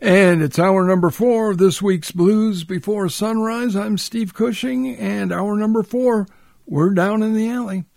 And it's hour number 4 of this week's Blues Before Sunrise. I'm Steve Cushing, and hour number 4, we're down in the alley.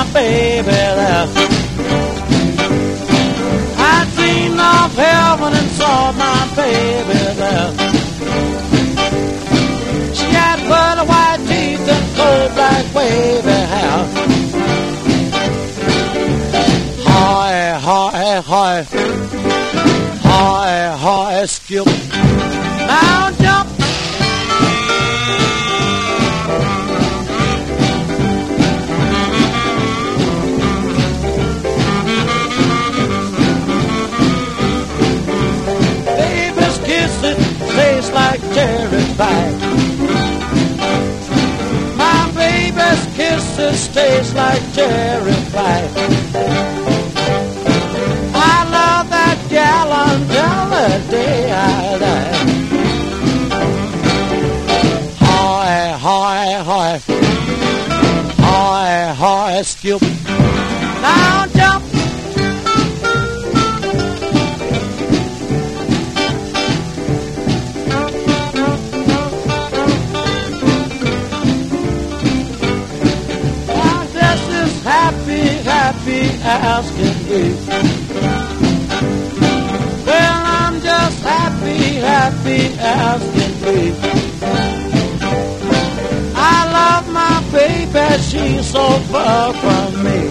baby there. I dreamed of heaven and saw my baby there. She had pearly white teeth and cold black wavy hair. Hi, hi, hi, hi, hi, skip. Now jump. Baby's kisses taste like cherry pie. My baby's kisses taste like cherry pie. I love that gal until the day I die. Hi, hi, hi, hi, hi, skip. Now jump. I'm just as happy, happy as can be. Well, I'm just happy, happy as can be. I love my baby, she's so far from me.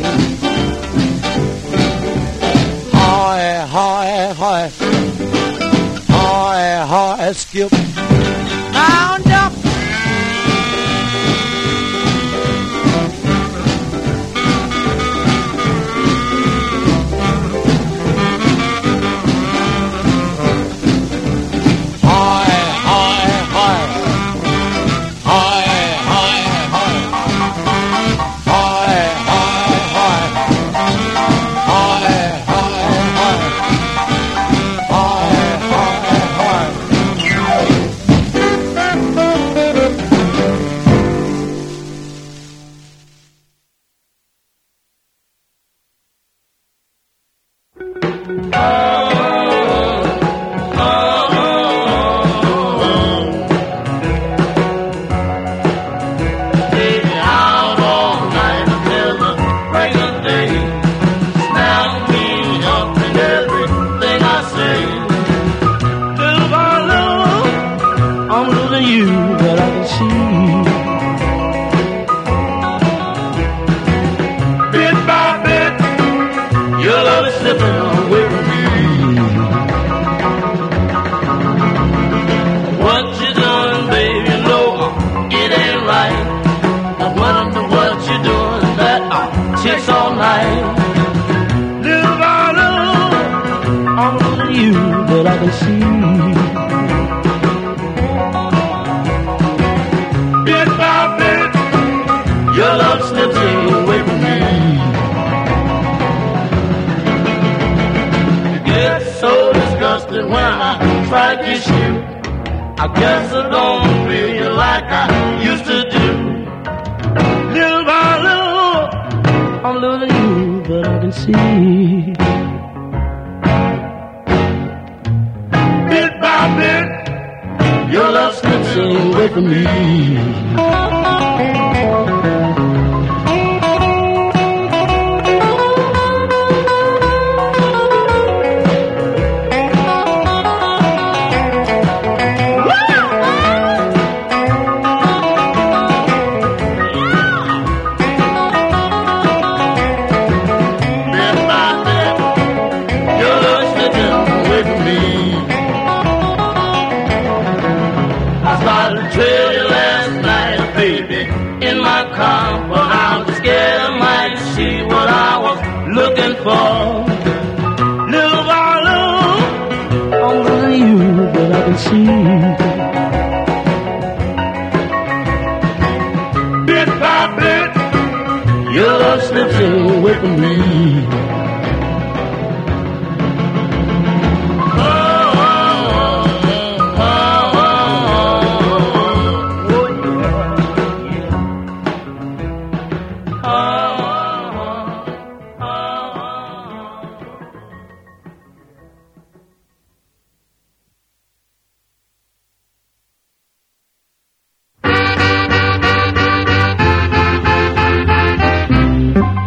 Hi, hi, hi, hi, hi, skip. Now jump.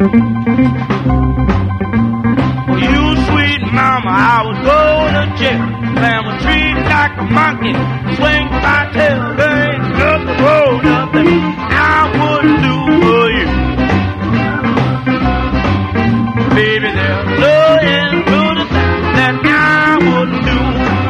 You sweet mama, I was going to jail. Slam a tree like a monkey, swing my tail. There ain't nothing wrong, nothing I wouldn't do for you. Baby, there's no end to the thing that I wouldn't do.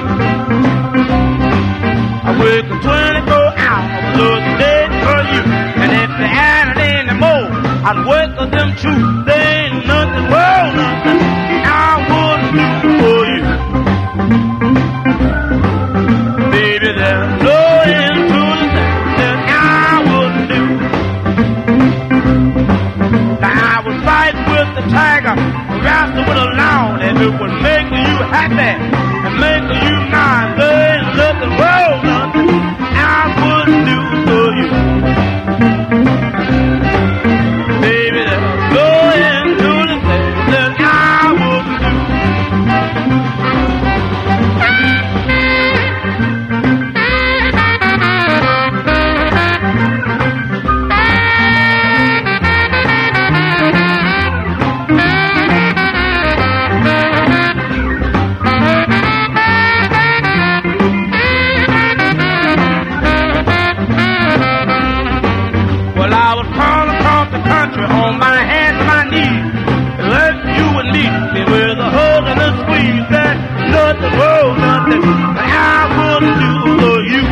I work 24 hours a day for you, and if they added any more, I'd work for them too. There ain't nothing wrong, nothing I wouldn't do for you. Baby, there's no end to the thing that I wouldn't do. Now I would fight with the tiger, wrestle with a lion, if it would make you happy and make you mine. There ain't nothing wrong, nothing I wouldn't do for you. Baby, there's no end to the things that I wouldn't do. Well, I was crawling across the country on my hands and my knees, left you and leave me with a hug and a squeeze. There's nothing wrong, nothing that I wouldn't do for you.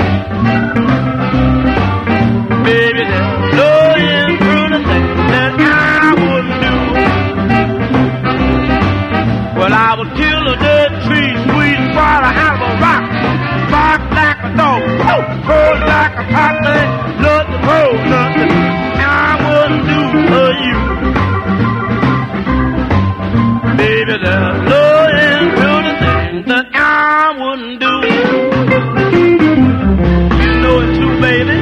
Baby, there's no end to the things that I wouldn't do. Well, I would kill a dead tree, squeeze water out of a rock, bark like a dog, cold like a hot thing. Nothing wrong, nothing I wouldn't do for you. Baby, there's no end to the things that I wouldn't do. You know it too, baby.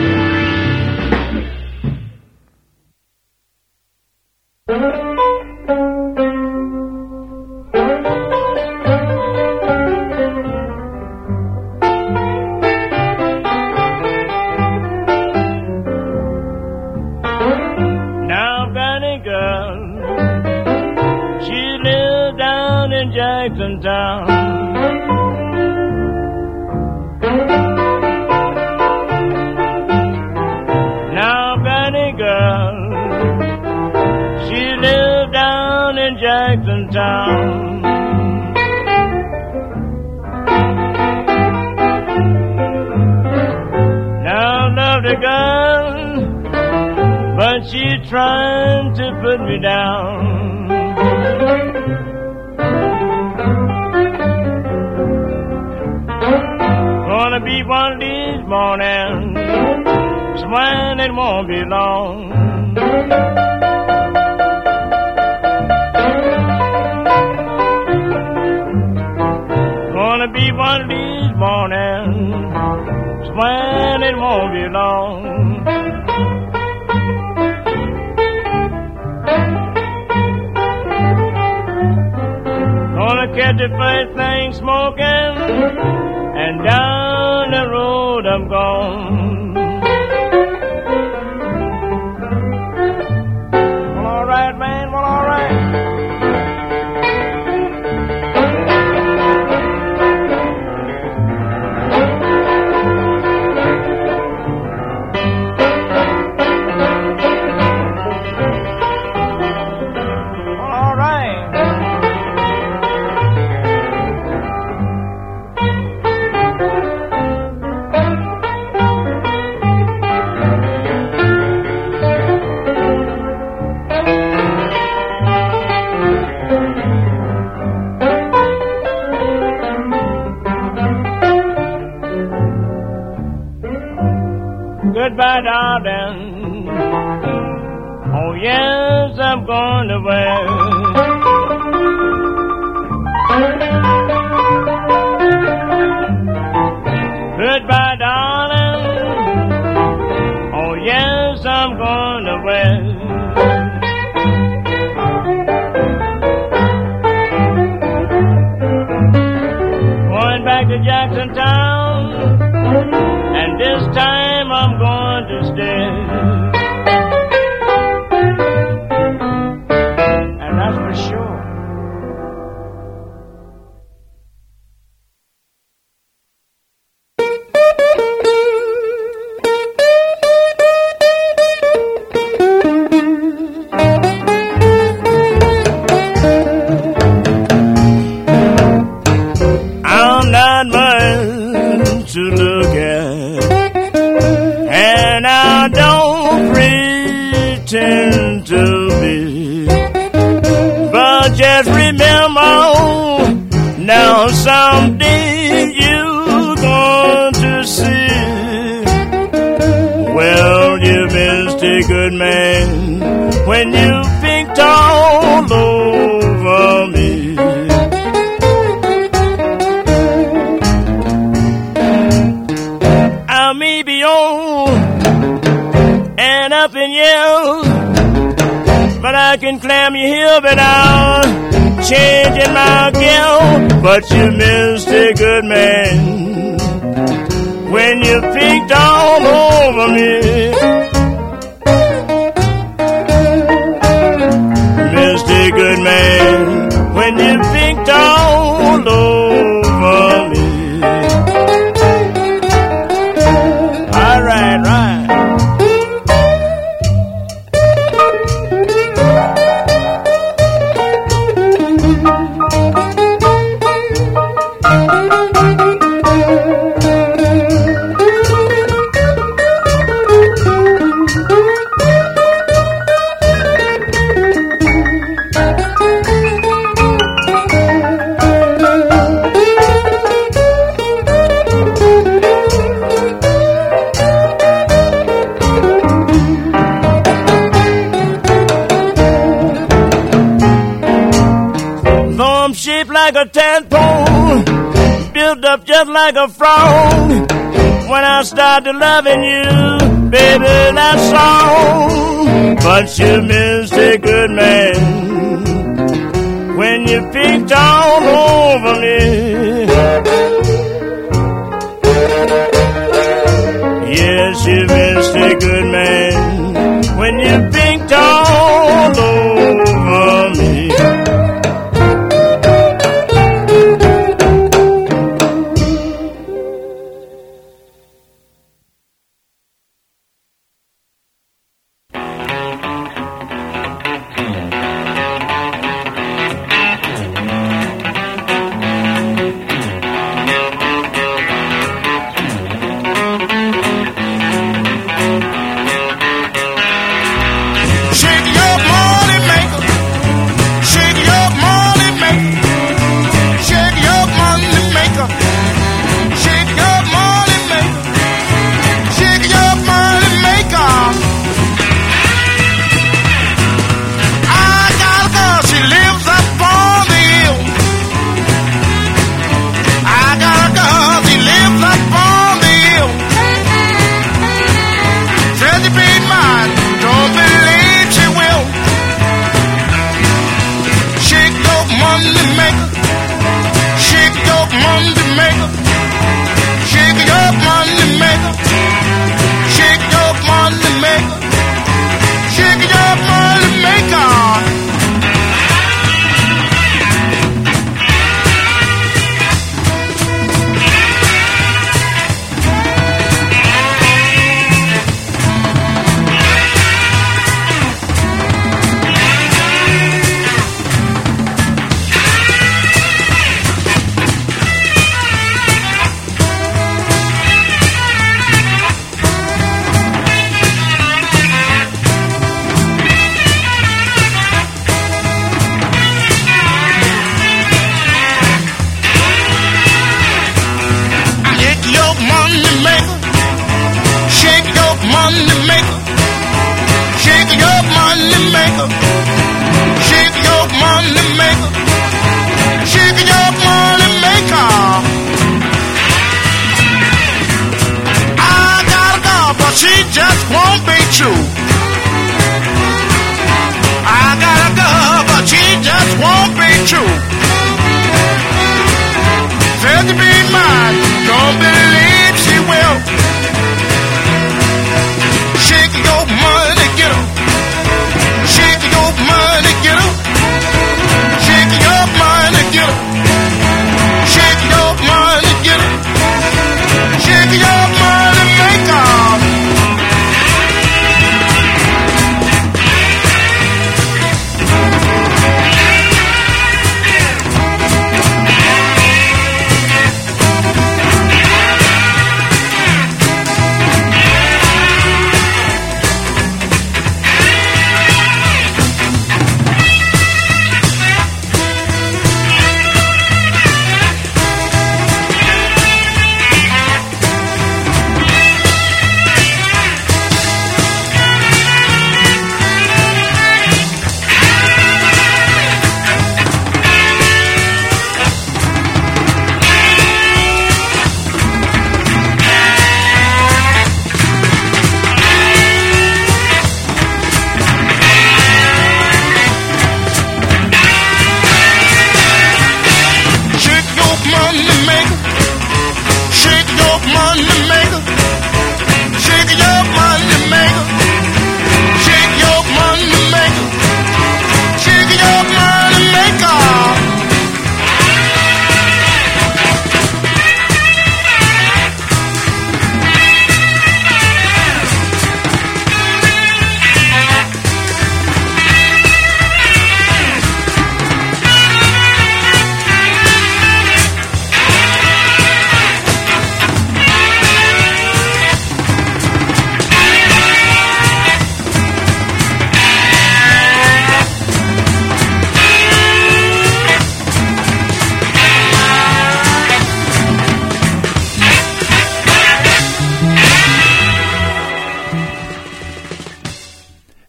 Now, Granny girl, she lives down in Jackson Town. Now, Granny girl, she lives down in Jackson Town. Now, lovely girl, but she's trying to put me down. Gonna be one of these mornings, swearing it won't be long. Gonna be one of these mornings, swearing it won't be long. Gonna catch the first thing smoking, and down the road I'm gone. Well, all right, man, well, all right. Goodbye, darling. Oh, yes, I'm going away. Goodbye, darling. Oh, yes, I'm going away. Going back to Jackson Town, and this time I'm going to stay. don't pretend to be. But just remember, now someday you're going to see. Well, you missed a good man when you pinked all over me. I may be old and up in years, but I can climb your hill without changing my gear. But you missed a good man when you pinked all over me. Missed a good man when you pinked all over me. All right, right. Like a tadpole, built up just like a frog. When I started loving you, baby, that's all. But you missed a good man when you pinked all over me. Yes, you missed a good man when you pinked all over me.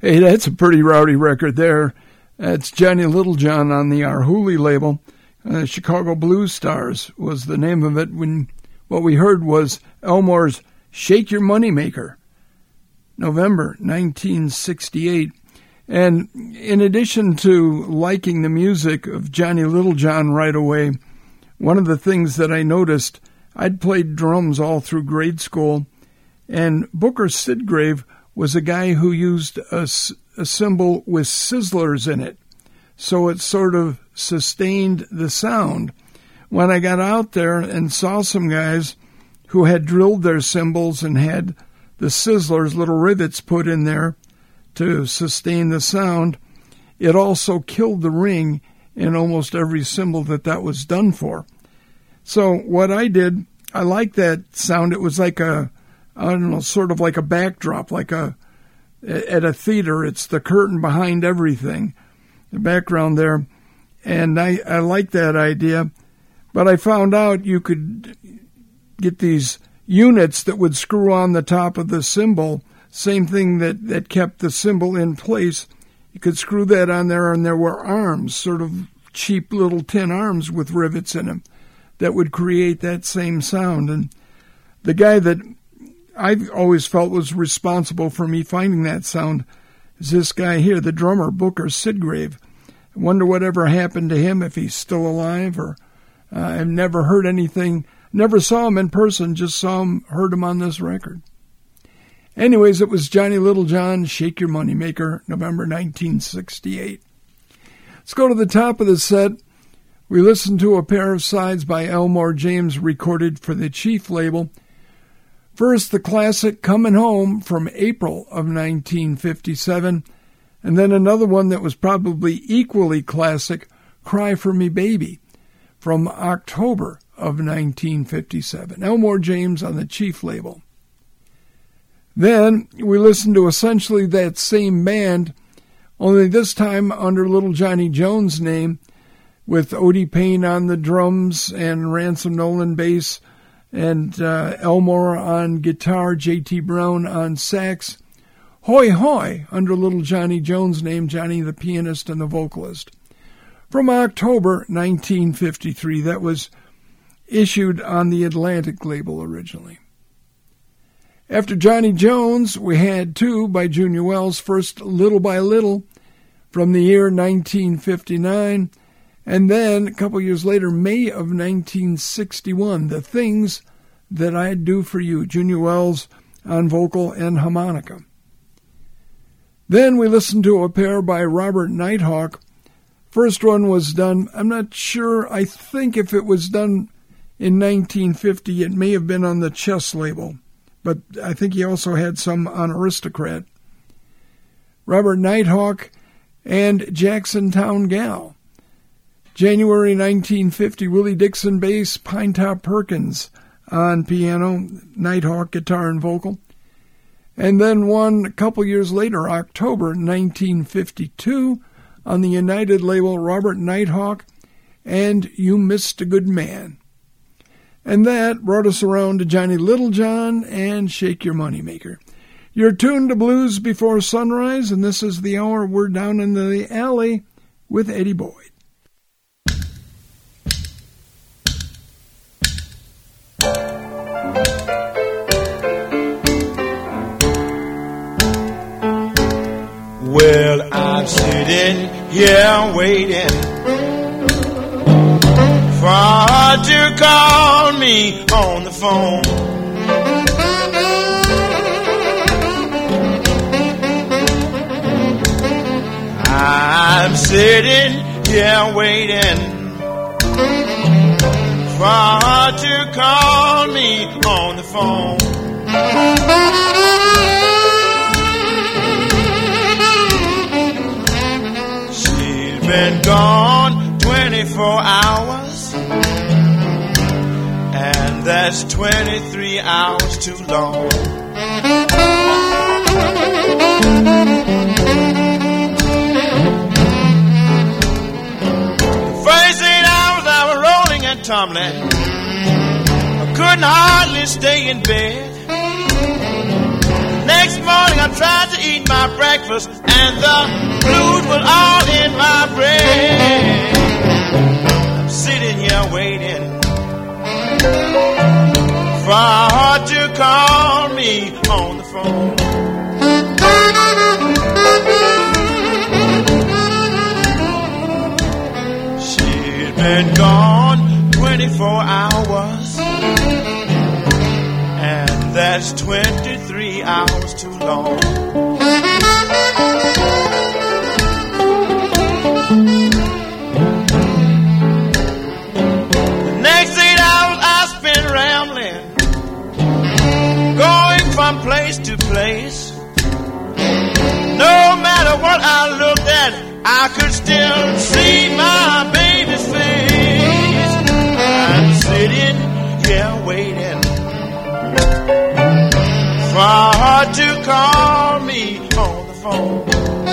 Hey, that's a pretty rowdy record there. That's Johnny Littlejohn on the Arhoolie label. Chicago Blues Stars was the name of it. When what we heard was Elmore's Shake Your Moneymaker, November 1968. And in addition to liking the music of Johnny Littlejohn right away, one of the things that I noticed, I'd played drums all through grade school, and Booker Sidgrave was a guy who used a cymbal with sizzlers in it, so it sort of sustained the sound. When I got out there and saw some guys who had drilled their cymbals and had the sizzlers, little rivets put in there to sustain the sound, it also killed the ring in almost every cymbal that was done for. So what I did, I liked that sound. It was like sort of like a backdrop, at a theater. It's the curtain behind everything, the background there. And I like that idea. But I found out you could get these units that would screw on the top of the cymbal, same thing that kept the cymbal in place. You could screw that on there, and there were arms, sort of cheap little tin arms with rivets in them that would create that same sound. And the guy that I've always felt was responsible for me finding that sound is this guy here, the drummer, Booker Sidgrave. I wonder whatever happened to him, if he's still alive, or I've never heard anything, never saw him in person, just heard him on this record. Anyways, it was Johnny Littlejohn, Shake Your Moneymaker, November 1968. Let's go to the top of the set. We listened to a pair of sides by Elmore James recorded for the Chief label. First, the classic Comin' Home from April of 1957, and then another one that was probably equally classic, Cry for Me Baby, from October of 1957. Elmore James on the Chief label. Then we listened to essentially that same band, only this time under Little Johnny Jones' name, with Odie Payne on the drums and Ransom Nolan bass, and Elmore on guitar, J.T. Brown on sax. Hoy Hoy, under Little Johnny Jones' name, Johnny the pianist and the vocalist. From October 1953, that was issued on the Atlantic label originally. After Johnny Jones, we had two by Junior Wells. First, Little by Little, from the year 1959, and then a couple years later, May of 1961, The Things That I'd Do For You, Junior Wells on vocal and harmonica. Then we listened to a pair by Robert Nighthawk. First one was done, I'm not sure, I think if it was done in 1950, it may have been on the Chess label, but I think he also had some on Aristocrat. Robert Nighthawk and Jacksontown Gal. January 1950, Willie Dixon bass, Pinetop Perkins on piano, Nighthawk guitar and vocal. And then one a couple years later, October 1952, on the United label, Robert Nighthawk and You Missed a Good Man. And that brought us around to Johnny Littlejohn and Shake Your Moneymaker. You're tuned to Blues Before Sunrise, and this is the hour we're down in the alley with Eddie Boyd. Well, I'm sitting here waiting for her to call me on the phone. I'm sitting here waiting for her to call me on the phone. She's been gone 24 hours, and that's 23 hours too long. Tumbling, I couldn't hardly stay in bed. Next morning I tried to eat my breakfast, and the blues was all in my brain. I'm sitting here waiting for her to call me on the phone. She'd been gone 24 hours, and that's 23 hours too long. The next 8 hours I spent rambling, going from place to place. No matter what I looked at, I could still see my baby's face. I'm sitting here waiting for her to call me on the phone.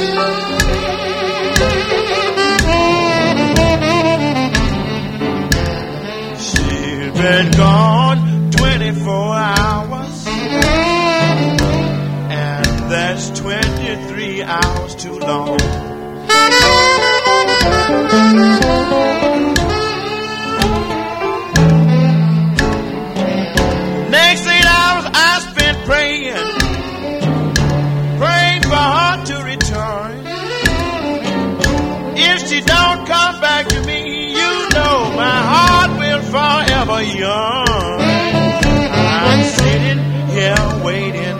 She's been gone 24 hours, and that's 23 hours too long. Next 8 hours I spent praying for her to return. If she don't come back to me, you know my heart will forever yearn. I'm sitting here waiting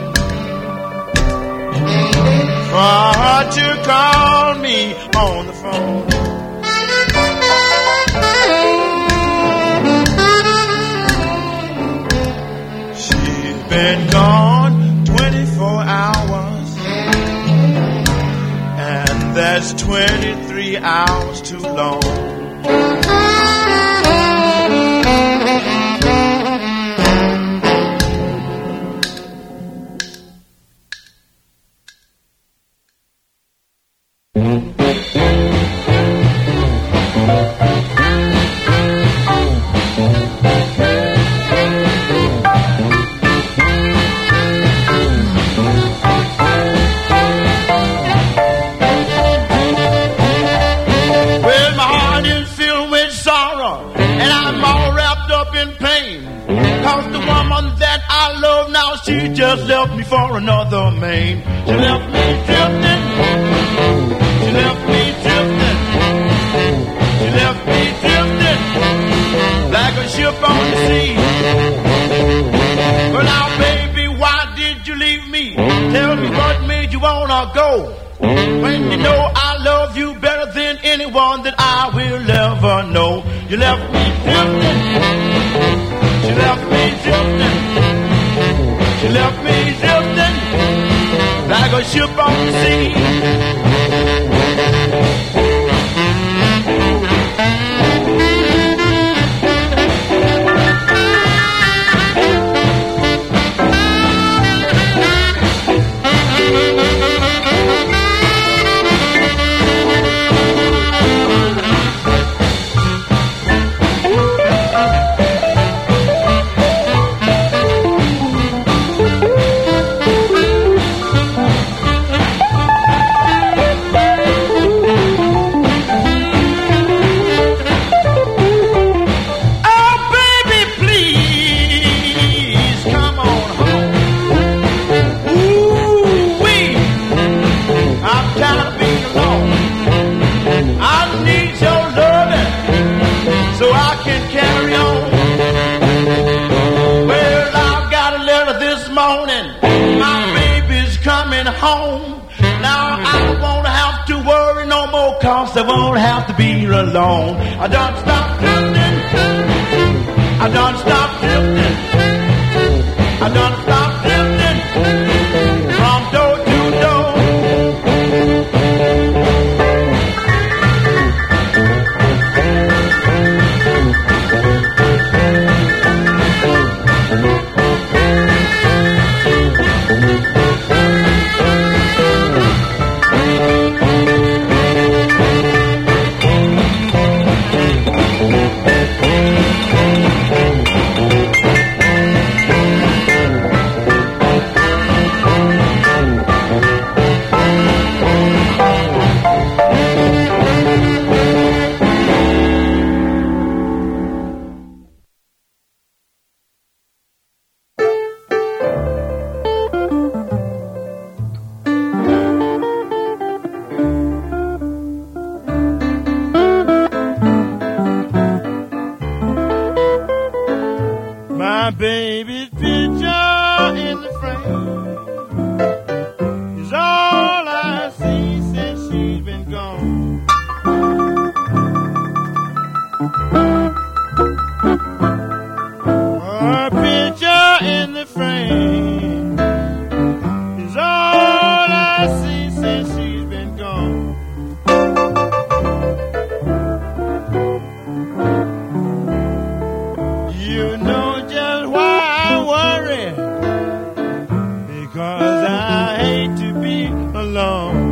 for her to call me on the phone. She's been gone 24 hours, and that's 23 hours too long. She just left me for another man. She left me drifting. She left me drifting. She left me drifting like a ship on the sea. But now, baby, why did you leave me? Tell me what made you wanna go, when you know I love you better than anyone that I will ever know. You left me drifting. She left me drifting. She left me drifting like a ship on the sea. I won't have to be alone. I don't stop drifting. I don't stop drifting. I don't stop drifting from door to door. baby's picture in the frame is all I see since she's been gone. Her picture in the frame is all I see since she's been gone. You know just why I worry, because I hate to be alone.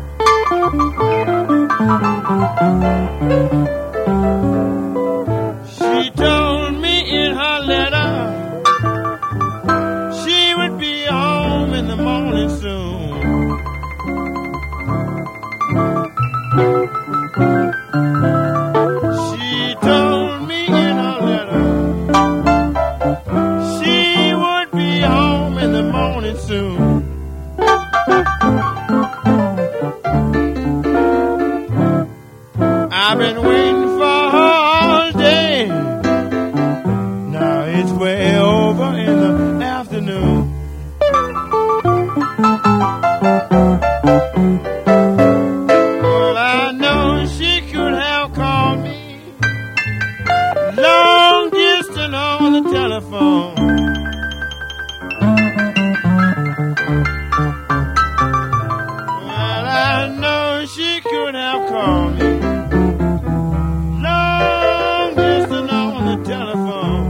She told me in her letter she would be home in the morning soon. She told me in her letter she would be home in the morning soon. I've been waiting for her all day. Now it's way over in the afternoon. Well, I know she could have called me long distance on the telephone. Well, I know she could have called me long distance on the telephone.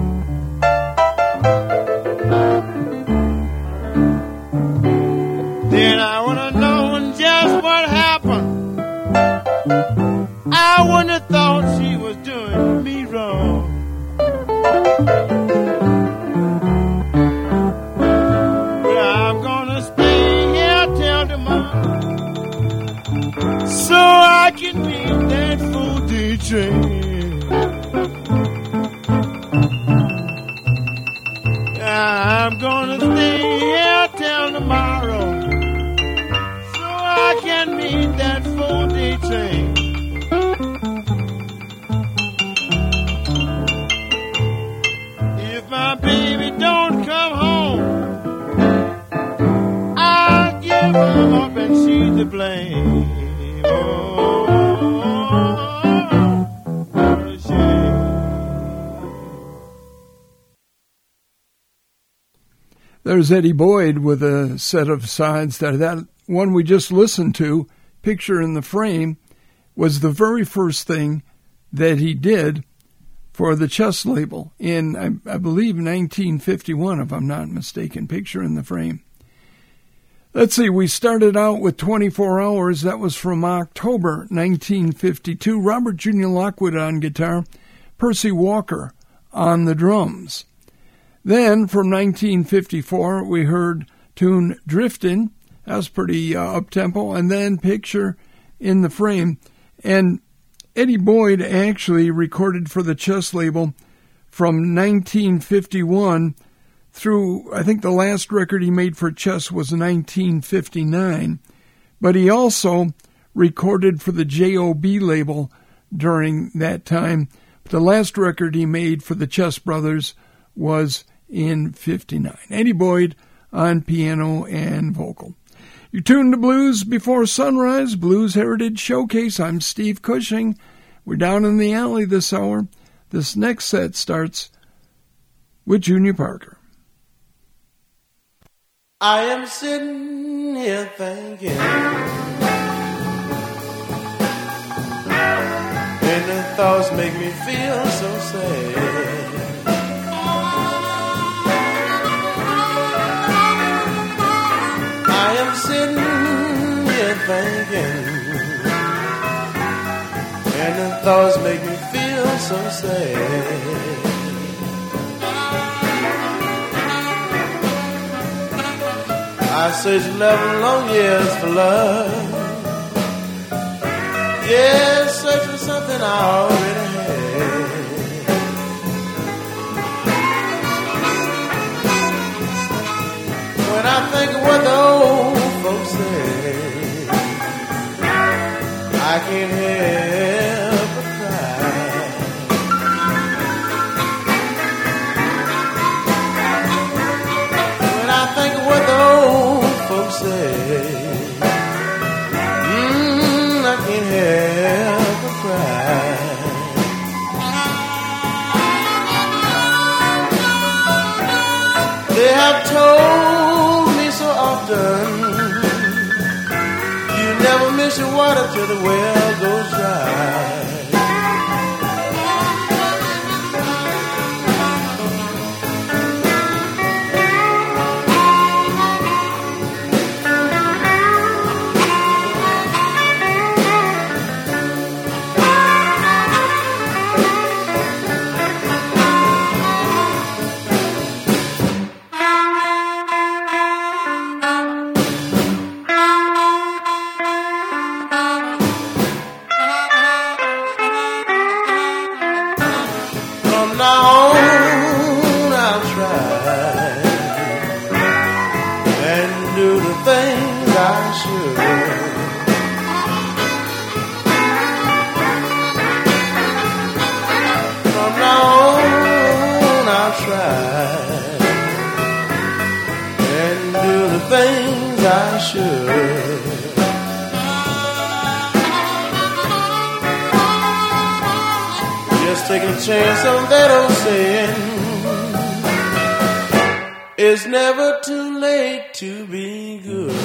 Then I would have known just what happened. I wouldn't have thought she was doing me wrong. But I'm gonna stay here till tomorrow so I can meet that full day train. I'm gonna stay here till tomorrow so I can meet that full day train. If my baby don't come home, I'll give her up and she's to blame. Oh, what a shame. There's Eddie Boyd with a set of sides. That one we just listened to, Picture in the Frame, was the very first thing that he did for the Chess label in, I believe, 1951, if I'm not mistaken, Picture in the Frame. Let's see, we started out with 24 Hours. That was from October 1952. Robert Junior Lockwood on guitar, Percy Walker on the drums. Then, from 1954, we heard tune Driftin'. That was pretty up-tempo. And then Picture in the Frame. And Eddie Boyd actually recorded for the Chess label from 1951 through, I think the last record he made for Chess was 1959. But he also recorded for the J.O.B. label during that time. The last record he made for the Chess Brothers was in 59. Eddie Boyd on piano and vocal. You're tuned to Blues Before Sunrise, Blues Heritage Showcase. I'm Steve Cushing. We're down in the alley this hour. This next set starts with Junior Parker. I am sitting here thinking, and the thoughts make me feel so sad. I am sitting here thinking, and the thoughts make me feel so sad. I searched 11 long years for love. Yeah, search for something I already had. When I think of what the old folks say, I can't help but cry. never miss your water till the well goes dry. Taking a chance on that old saying, it's never too late to be good.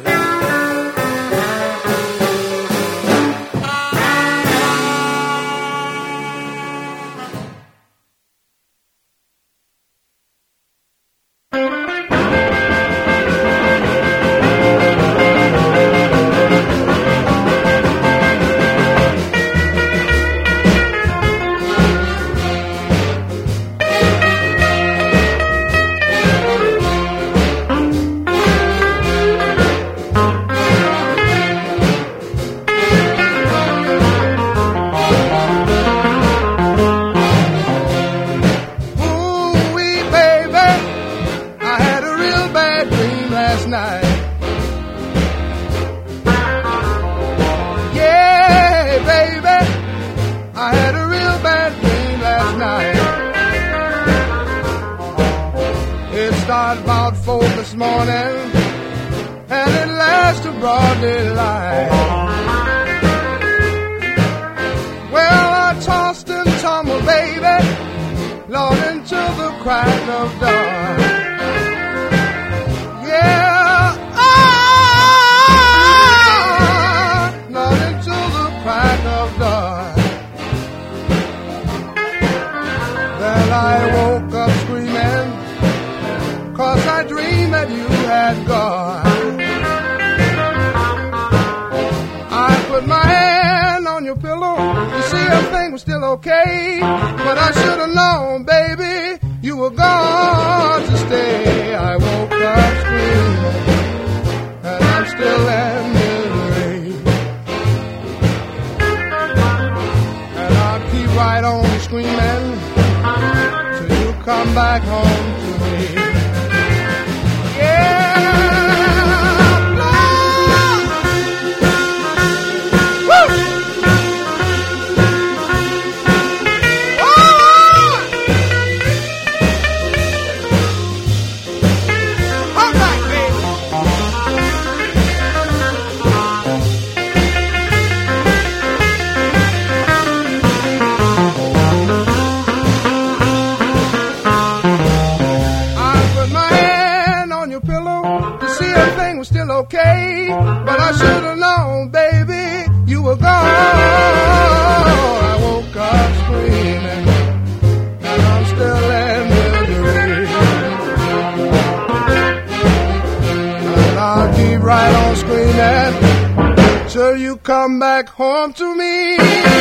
Come back home to me.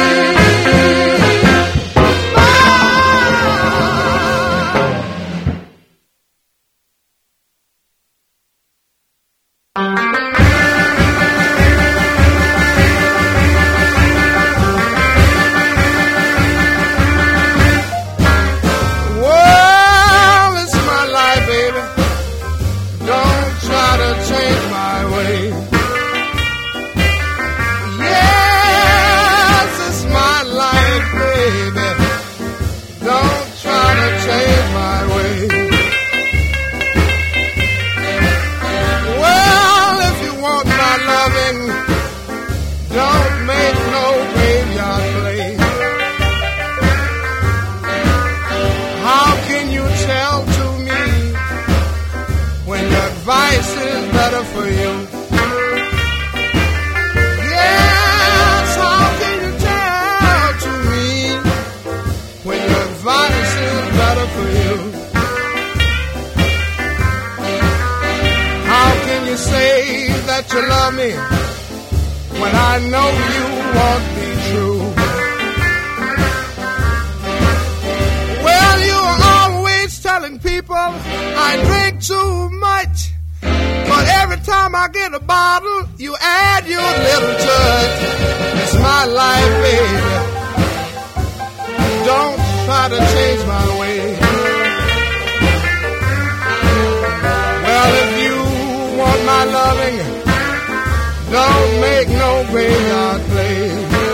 Well, it's my life, baby. Don't try to change my way. Baby, don't try to change my way. Well, if you want my loving, don't make no graveyard play. How can you tell to me when your advice is better for you? you love me when I know you won't be true? Well, you are always telling people I drink too much, but every time I get a bottle, you add your little touch. It's my life, baby. Don't try to change my way. Well, if you want my loving, don't make no graveyard play.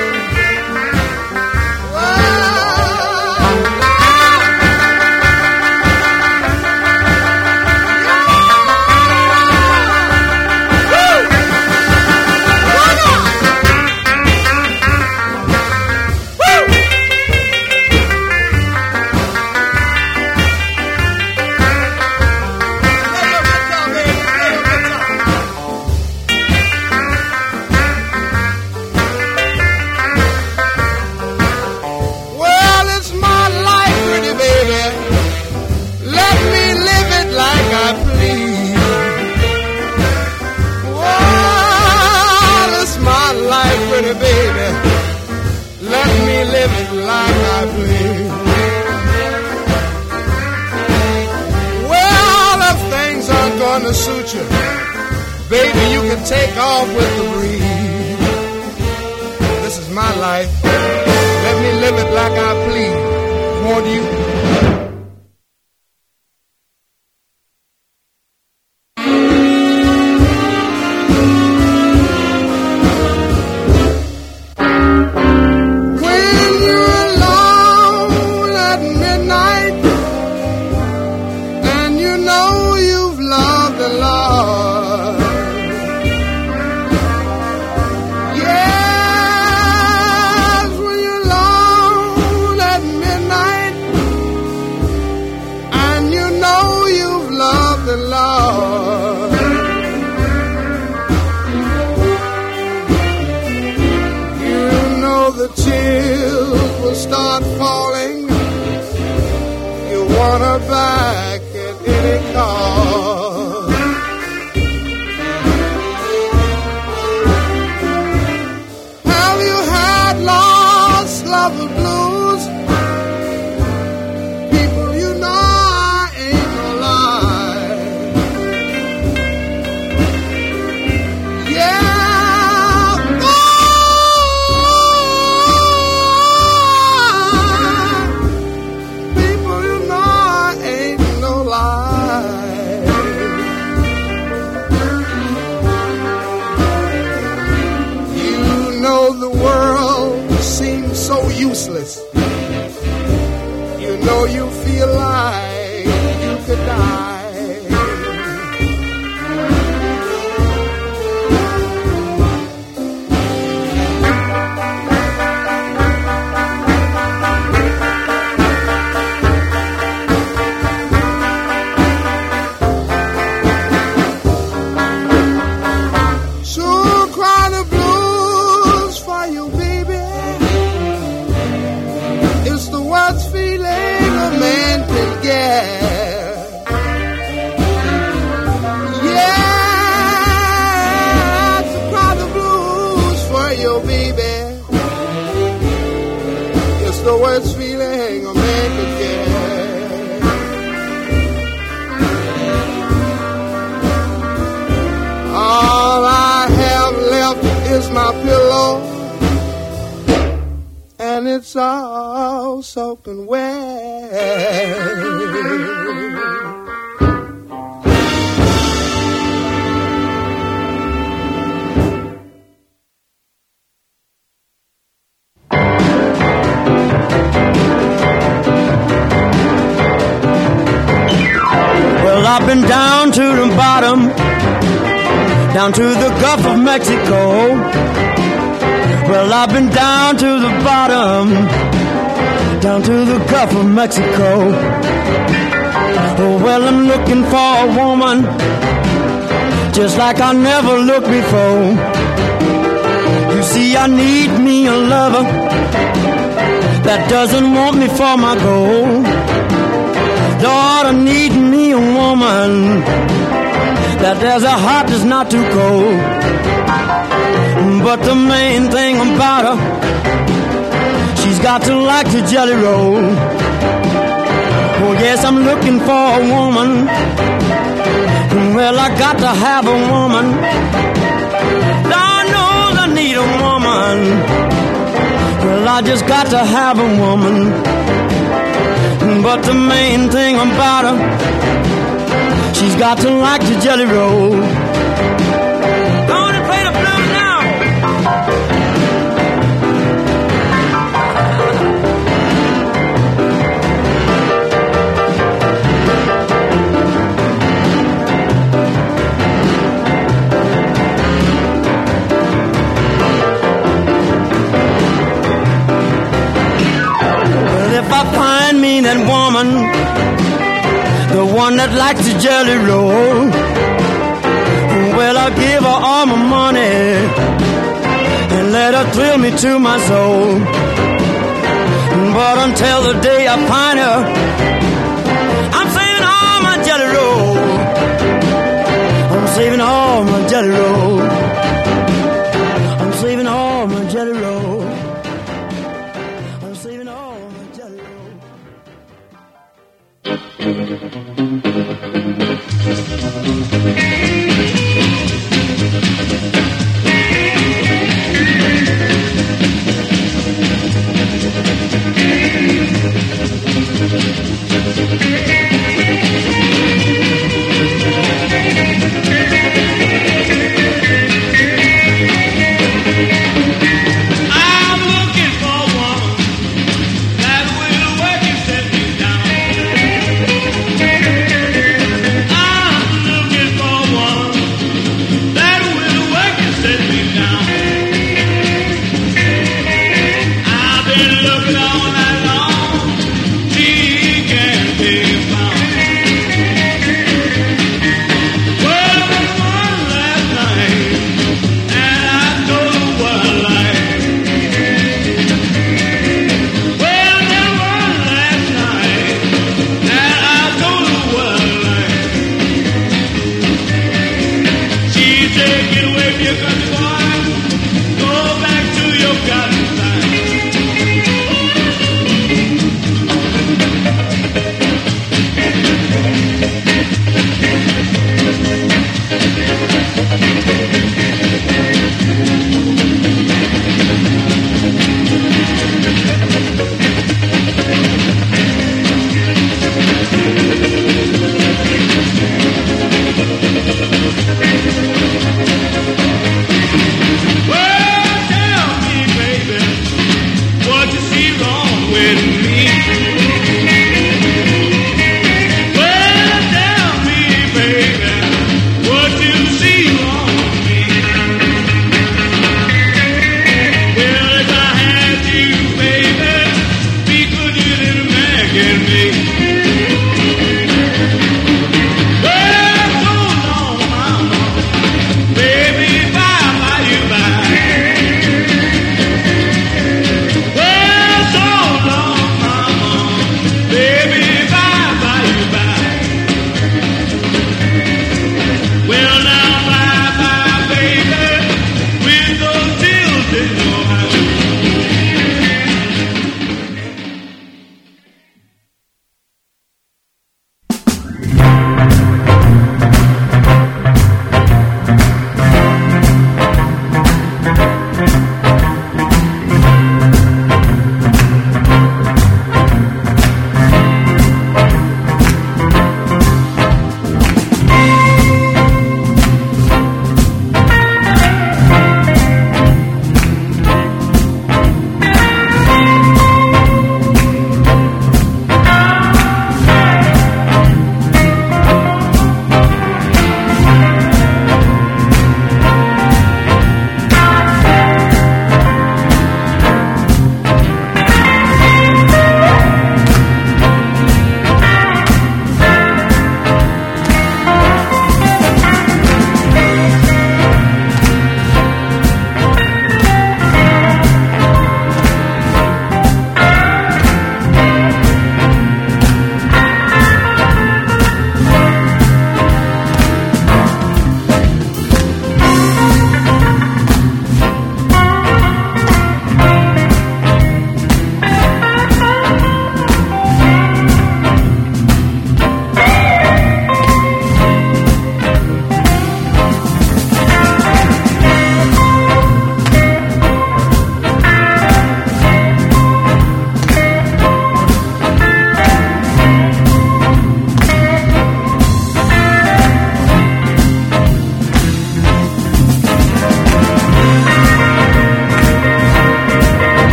Baby, let me live it like I please. Well, if things aren't gonna suit you, baby, you can take off with the breeze. This is my life. Let me live it like I please. Won't you? Start falling, you want her back at any cost. Have you had lost lover blues? People, you know I ain't no lie. Yeah. So useless. You know you feel like you could die. The worst feeling a man could get. All I have left is my pillow, and it's all soaking wet. I've been down to the bottom, down to the Gulf of Mexico. Well, I've been down to the bottom, down to the Gulf of Mexico. Oh, well, I'm looking for a woman just like I never looked before. You see, I need me a lover that doesn't want me for my goal. Lord, I need me a woman that there's a heart that's not too cold. But the main thing about her, she's got to like the jelly roll. Oh yes, I'm looking for a woman. Well, I got to have a woman. Lord knows I need a woman. Well, I just got to have a woman. But the main thing about her, she's got to like the jelly roll. Gonna play the blues now. Well, if I find me that woman, the one that likes the jelly roll, well, I'll give her all my money and let her thrill me to my soul. But until the day I find her, I'm saving all my jelly roll. I'm saving all my jelly roll. I'm saving all my jelly roll. I'm saving all my jelly roll. I'm looking for one that will work and set me down. I'm looking for one that will work and set me down. I've been looking all night long, she can't be found. Well, there was one last night, and I told her what I like. Well, there was last night, and I told her what I like. She said, get away from your country boy, go back to your cotton time. Well, tell me, baby, what you see wrong with me? Well, tell me, baby, what you see wrong with me? Well, if I had you, baby, be good, you little man, get me. Well, so long, mama, baby, bye, bye, you bye. Well, so long, mama, baby, bye, bye, you bye. Well, now, bye, bye, baby, with those tears in your eyes.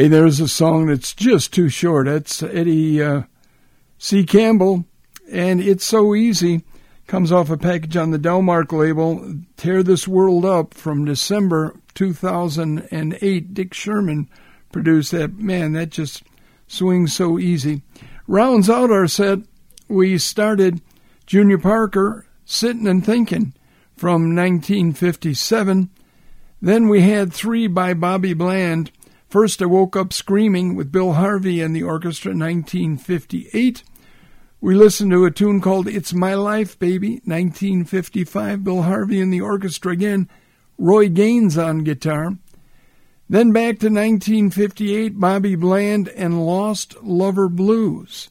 Hey, there's a song that's just too short. It's Eddie C. Campbell, and It's So Easy. Comes off a package on the Delmark label, Tear This World Up, from December 2008. Dick Sherman produced that. Man, that just swings so easy. Rounds out our set, we started Junior Parker, Sittin' and Thinkin', from 1957. Then we had 3 by Bobby Bland. First, I Woke Up Screaming with Bill Harvey and the orchestra, 1958. We listened to a tune called It's My Life, Baby, 1955. Bill Harvey and the orchestra again. Roy Gaines on guitar. Then back to 1958, Bobby Bland and Lost Lover Blues.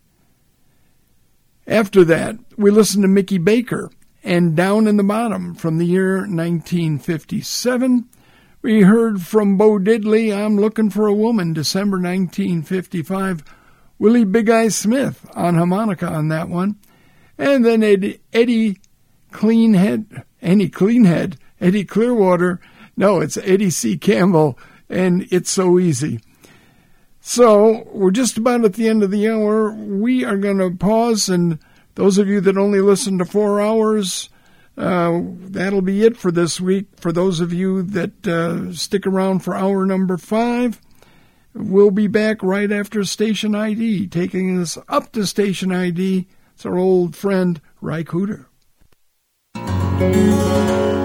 After that, we listened to Mickey Baker and Down in the Bottom from the year 1957. We heard from Bo Diddley, I'm Looking for a Woman, December 1955. Willie Big Eye Smith on harmonica on that one. And then Eddie Clearwater. No, it's Eddie C. Campbell, and It's So Easy. So we're just about at the end of the hour. We are going to pause, and those of you that only listen to 4 hours, that'll be it for this week. For those of you that stick around for hour number 5, we'll be back right after Station ID. Taking us up to Station ID, it's our old friend, Ry Cooder.